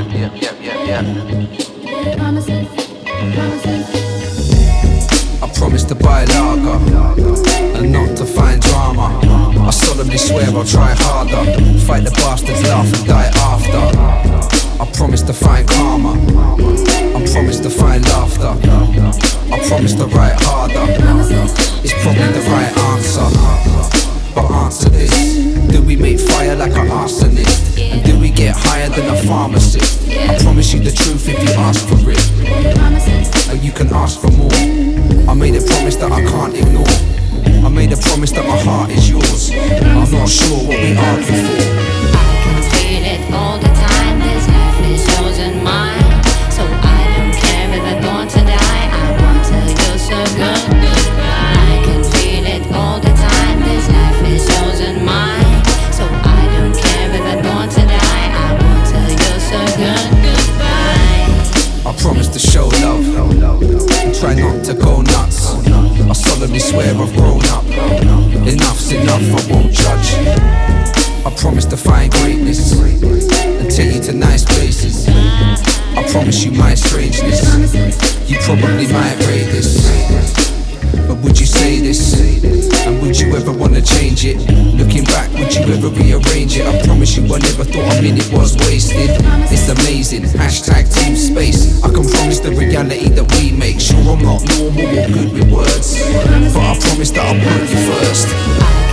I promise to buy lager and not to find drama. I solemnly swear I'll try harder, fight the bastards, laugh and die after. I promise to find karma, I promise to find laughter, I promise to write harder. It's probably the right answer, but answer this: do we make fire like an arsonist? And do we get higher than a pharmacist? I promise you the truth if you ask for it, and you can ask for more. I made a promise that I can't ignore. I made a promise that my heart is yours. I'm not sure what we argue for. I can feel it all the time. This life is yours and mine, so I don't care if I'm born to die. I want to you so good. I can feel it all the time. This life is yours and mine, so I don't care if I'm born to die. I want to you so good. I promise to show love and try not to go nuts. I solemnly swear I've grown up. Enough's enough, I won't judge. I promise to find greatness and take you to nice places. I promise you my strangeness. You probably might rate this, but would you say this? And would you ever wanna change it? Looking back, would you ever rearrange it? I promise you I never thought a minute was wasted. It's amazing, hashtag team space. I can promise the reality that we make. Sure I'm not normal or good with words, but I promise that I'll put you first.